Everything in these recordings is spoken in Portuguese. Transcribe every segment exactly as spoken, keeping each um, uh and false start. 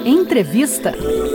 Entrevista.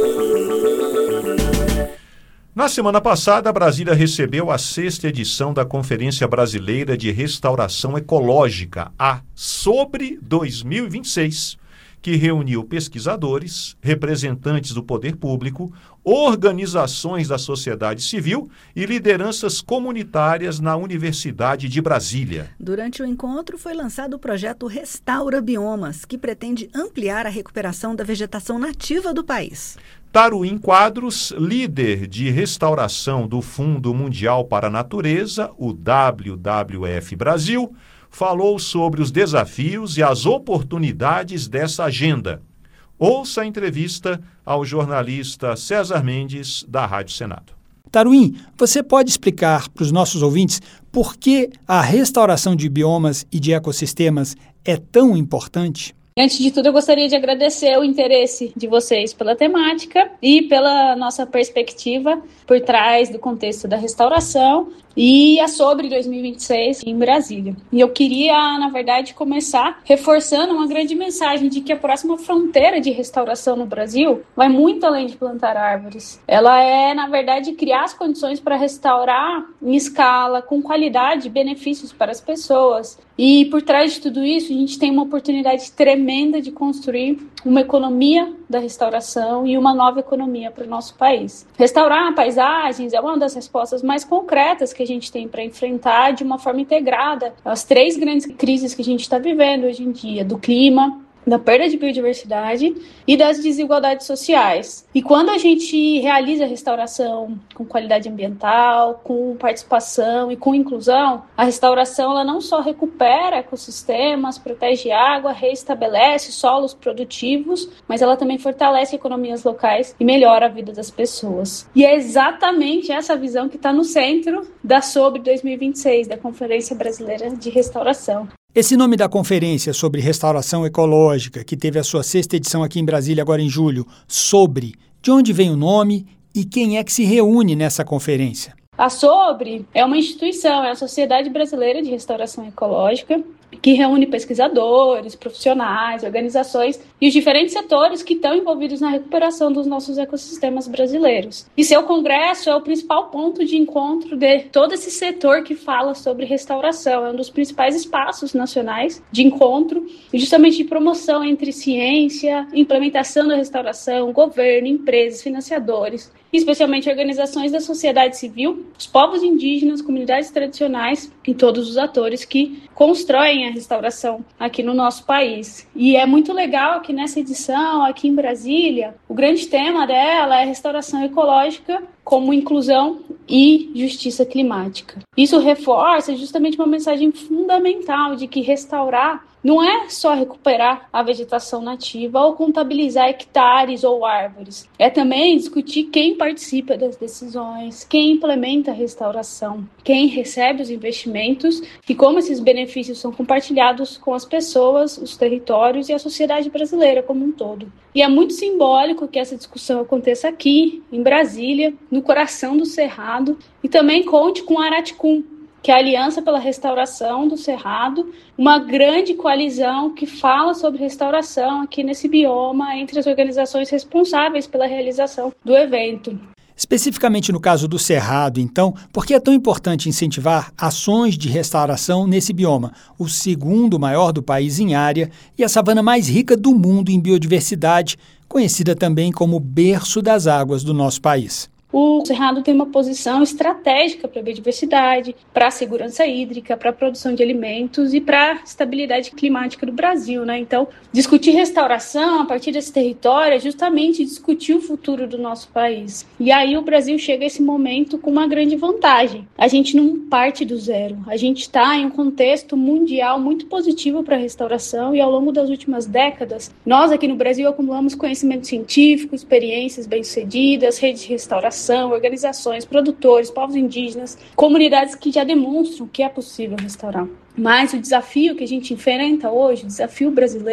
Na semana passada, Brasília recebeu a sexta edição da Conferência Brasileira de Restauração Ecológica, a SOBRE dois mil e vinte e seis, que reuniu pesquisadores, representantes do poder público, organizações da sociedade civil e lideranças comunitárias na Universidade de Brasília. Durante o encontro foi lançado o projeto Restaura Biomas, que pretende ampliar a recuperação da vegetação nativa do país. Taruim Quadros, líder de restauração do Fundo Mundial para a Natureza, o W W F Brasil, falou sobre os desafios e as oportunidades dessa agenda. Ouça a entrevista ao jornalista César Mendes, da Rádio Senado. Taruim, você pode explicar para os nossos ouvintes por que a restauração de biomas e de ecossistemas é tão importante? Antes de tudo, eu gostaria de agradecer o interesse de vocês pela temática e pela nossa perspectiva por trás do contexto da restauração e a SOBRE dois mil e vinte e seis em Brasília. E eu queria, na verdade, começar reforçando uma grande mensagem de que a próxima fronteira de restauração no Brasil vai muito além de plantar árvores. Ela é, na verdade, criar as condições para restaurar em escala, com qualidade e benefícios para as pessoas. E por trás de tudo isso, a gente tem uma oportunidade tremenda de construir uma economia da restauração e uma nova economia para o nosso país. Restaurar paisagens é uma das respostas mais concretas que a gente tem para enfrentar de uma forma integrada as três grandes crises que a gente está vivendo hoje em dia, do clima, da perda de biodiversidade e das desigualdades sociais. E quando a gente realiza a restauração com qualidade ambiental, com participação e com inclusão, a restauração ela não só recupera ecossistemas, protege água, reestabelece solos produtivos, mas ela também fortalece economias locais e melhora a vida das pessoas. E é exatamente essa visão que está no centro da SOBRE dois mil e vinte e seis, da Conferência Brasileira de Restauração. Esse nome da conferência sobre restauração ecológica, que teve a sua sexta edição aqui em Brasília agora em julho, SOBRE, de onde vem o nome e quem é que se reúne nessa conferência? A SOBRE é uma instituição, é a Sociedade Brasileira de Restauração Ecológica, que reúne pesquisadores, profissionais, organizações e os diferentes setores que estão envolvidos na recuperação dos nossos ecossistemas brasileiros. E seu congresso é o principal ponto de encontro de todo esse setor que fala sobre restauração. É um dos principais espaços nacionais de encontro e justamente de promoção entre ciência, implementação da restauração, governo, empresas, financiadores, especialmente organizações da sociedade civil, os povos indígenas, comunidades tradicionais e todos os atores que constroem a restauração aqui no nosso país. E é muito legal que nessa edição, aqui em Brasília, o grande tema dela é restauração ecológica como inclusão e justiça climática. Isso reforça justamente uma mensagem fundamental de que restaurar não é só recuperar a vegetação nativa ou contabilizar hectares ou árvores. É também discutir quem participa das decisões, quem implementa a restauração, quem recebe os investimentos e como esses benefícios são compartilhados com as pessoas, os territórios e a sociedade brasileira como um todo. E é muito simbólico que essa discussão aconteça aqui, em Brasília, no coração do Cerrado, e também conte com a Araticum, que é a Aliança pela Restauração do Cerrado, uma grande coalizão que fala sobre restauração aqui nesse bioma entre as organizações responsáveis pela realização do evento. Especificamente no caso do Cerrado, então, por que é tão importante incentivar ações de restauração nesse bioma, o segundo maior do país em área e a savana mais rica do mundo em biodiversidade, conhecida também como berço das águas do nosso país? O Cerrado tem uma posição estratégica para a biodiversidade, para a segurança hídrica, para a produção de alimentos e para a estabilidade climática do Brasil, né? Então, discutir restauração a partir desse território é justamente discutir o futuro do nosso país. E aí o Brasil chega a esse momento com uma grande vantagem. A gente não parte do zero. A gente está em um contexto mundial muito positivo para a restauração e ao longo das últimas décadas, nós aqui no Brasil acumulamos conhecimento científico, experiências bem-sucedidas, redes de restauração, organizações, produtores, povos indígenas, comunidades que já demonstram que é possível restaurar. Mas o desafio que a gente enfrenta hoje, o desafio brasileiro,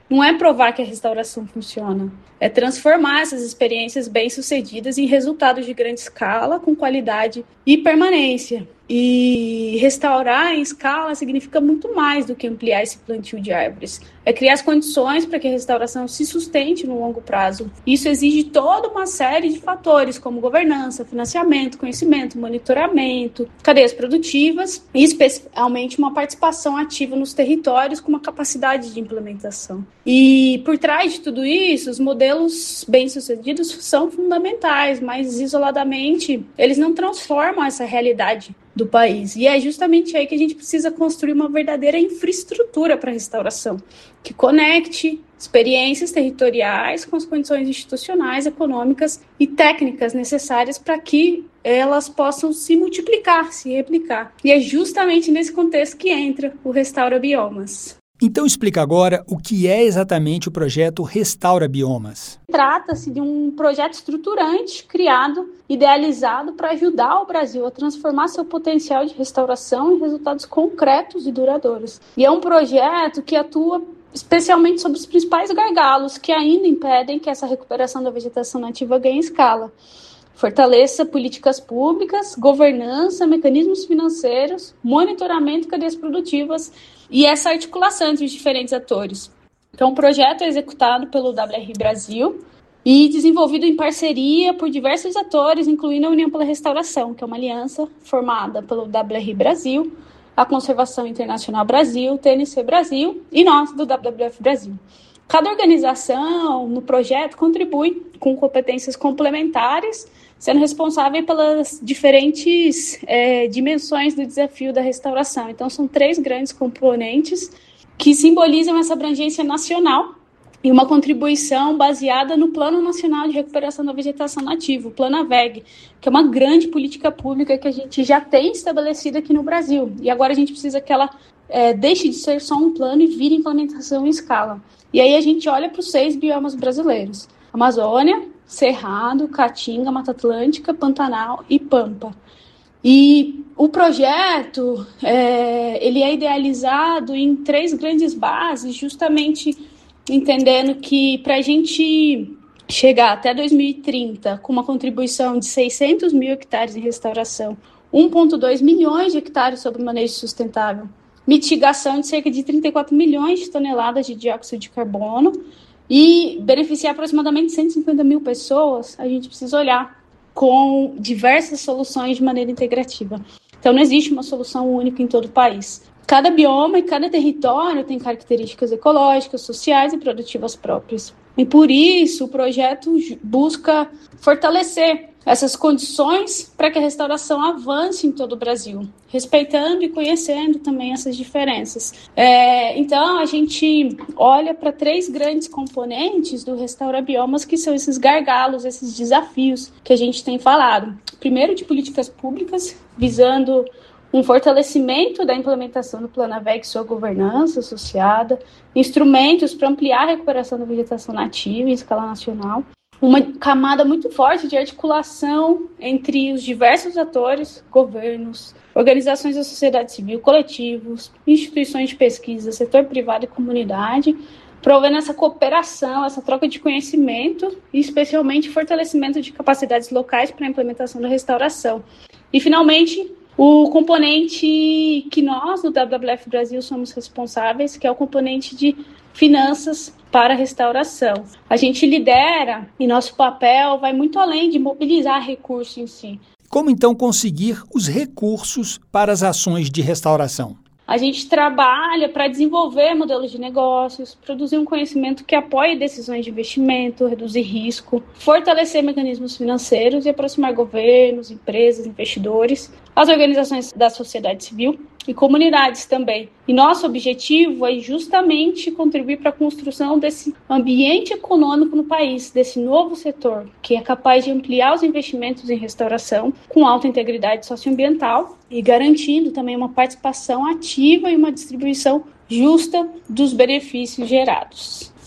não é provar que a restauração funciona, é transformar essas experiências bem-sucedidas em resultados de grande escala, com qualidade e permanência. E restaurar em escala significa muito mais do que ampliar esse plantio de árvores. É criar as condições para que a restauração se sustente no longo prazo. Isso exige toda uma série de fatores, como governança, financiamento, conhecimento, monitoramento, cadeias produtivas e especialmente uma participação ativa nos territórios com uma capacidade de implementação. E por trás de tudo isso, os modelos bem-sucedidos são fundamentais, mas isoladamente eles não transformam essa realidade do país. E é justamente aí que a gente precisa construir uma verdadeira infraestrutura para a restauração, que conecte experiências territoriais com as condições institucionais, econômicas e técnicas necessárias para que elas possam se multiplicar, se replicar. E é justamente nesse contexto que entra o Restaura Biomas. Então explica agora o que é exatamente o projeto Restaura Biomas. Trata-se de um projeto estruturante criado, idealizado para ajudar o Brasil a transformar seu potencial de restauração em resultados concretos e duradouros. E é um projeto que atua especialmente sobre os principais gargalos que ainda impedem que essa recuperação da vegetação nativa ganhe escala. Fortaleça políticas públicas, governança, mecanismos financeiros, monitoramento de cadeias produtivas e essa articulação entre os diferentes atores. Então, o projeto é executado pelo W R Brasil e desenvolvido em parceria por diversos atores, incluindo a União pela Restauração, que é uma aliança formada pelo W R Brasil, a Conservação Internacional Brasil, T N C Brasil e nós, do W W F Brasil. Cada organização no projeto contribui com competências complementares, sendo responsável pelas diferentes é, dimensões do desafio da restauração. Então, são três grandes componentes que simbolizam essa abrangência nacional e uma contribuição baseada no Plano Nacional de Recuperação da Vegetação Nativa, o Plano AVEG, que é uma grande política pública que a gente já tem estabelecida aqui no Brasil. E agora a gente precisa que ela é, deixe de ser só um plano e vire implementação em escala. E aí a gente olha para os seis biomas brasileiros: Amazônia, Cerrado, Caatinga, Mata Atlântica, Pantanal e Pampa. E o projeto é, ele é idealizado em três grandes bases, justamente entendendo que para a gente chegar até dois mil e trinta com uma contribuição de seiscentos mil hectares em restauração, um vírgula dois milhões de hectares sob manejo sustentável, mitigação de cerca de trinta e quatro milhões de toneladas de dióxido de carbono e beneficiar aproximadamente cento e cinquenta mil pessoas, a gente precisa olhar com diversas soluções de maneira integrativa. Então, não existe uma solução única em todo o país. Cada bioma e cada território tem características ecológicas, sociais e produtivas próprias. E por isso o projeto busca fortalecer essas condições para que a restauração avance em todo o Brasil, respeitando e conhecendo também essas diferenças. É, então, a gente olha para três grandes componentes do Restaura Biomas, que são esses gargalos, esses desafios que a gente tem falado. Primeiro, de políticas públicas, visando um fortalecimento da implementação do Plano AVEG e sua governança associada, instrumentos para ampliar a recuperação da vegetação nativa em escala nacional, uma camada muito forte de articulação entre os diversos atores, governos, organizações da sociedade civil, coletivos, instituições de pesquisa, setor privado e comunidade, promovendo essa cooperação, essa troca de conhecimento e especialmente fortalecimento de capacidades locais para a implementação da restauração. E, finalmente, o componente que nós, no W W F Brasil, somos responsáveis, que é o componente de finanças para a restauração. A gente lidera e nosso papel vai muito além de mobilizar recursos em si. Como então conseguir os recursos para as ações de restauração? A gente trabalha para desenvolver modelos de negócios, produzir um conhecimento que apoie decisões de investimento, reduzir risco, fortalecer mecanismos financeiros e aproximar governos, empresas, investidores, as organizações da sociedade civil e comunidades também. E nosso objetivo é justamente contribuir para a construção desse ambiente econômico no país, desse novo setor, que é capaz de ampliar os investimentos em restauração com alta integridade socioambiental e garantindo também uma participação ativa e uma distribuição justa dos benefícios gerados.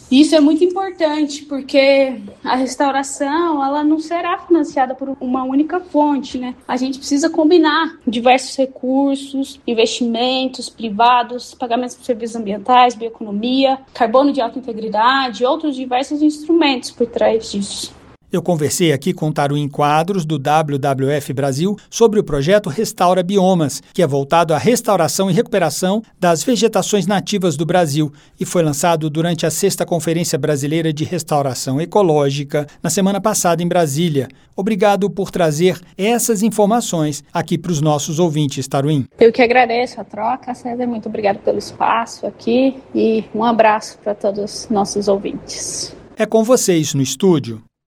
Isso é muito importante, porque a restauração ela não será financiada por uma única fonte, né? A gente precisa combinar diversos recursos, investimentos privados, pagamentos por serviços ambientais, bioeconomia, carbono de alta integridade e outros diversos instrumentos por trás disso. Eu conversei aqui com Taruim Quadros, do W W F Brasil, sobre o projeto Restaura Biomas, que é voltado à restauração e recuperação das vegetações nativas do Brasil e foi lançado durante a sexta Conferência Brasileira de Restauração Ecológica, na semana passada em Brasília. Obrigado por trazer essas informações aqui para os nossos ouvintes, Taruim. Eu que agradeço a troca, César. Muito obrigado pelo espaço aqui e um abraço para todos os nossos ouvintes. É com vocês no estúdio.